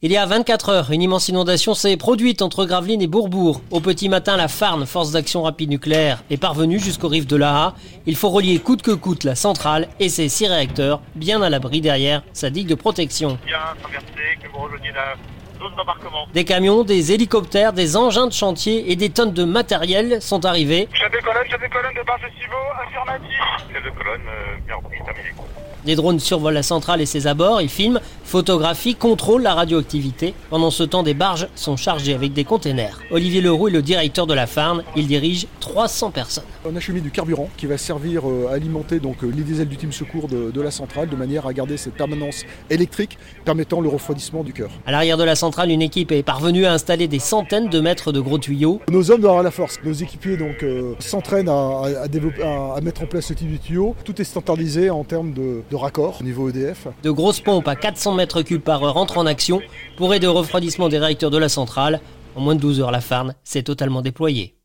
Il y a 24 heures, une immense inondation s'est produite entre Gravelines et Bourbourg. Au petit matin, la Farne, force d'action rapide nucléaire, est parvenue jusqu'aux rives de l'Aha. Il faut relier coûte que coûte la centrale et ses 6 réacteurs, bien à l'abri derrière sa digue de protection. Bien traversé, que vous rejoignez la zone d'embarquement. Des camions, des hélicoptères, des engins de chantier et des tonnes de matériel sont arrivés. Chef de colonne de barre de Civaux, affirmatif. Chef de colonne, bien repris, terminé. Des drones survolent la centrale et ses abords, ils filment, photographient, contrôlent la radioactivité. Pendant ce temps, des barges sont chargées avec des containers. Olivier Leroux est le directeur de la Farne, il dirige 300 personnes. On achemine du carburant qui va servir à alimenter les diesels du team secours de la centrale de manière à garder cette permanence électrique permettant le refroidissement du cœur. À l'arrière de la centrale, une équipe est parvenue à installer des centaines de mètres de gros tuyaux. Nos hommes doivent avoir la force. Nos équipiers s'entraînent à mettre en place ce type de tuyaux. Tout est standardisé en termes de raccord au niveau EDF. De grosses pompes à 400 mètres cubes par heure entrent en action pour aider au refroidissement des réacteurs de la centrale. En moins de 12 heures, la Farne s'est totalement déployée.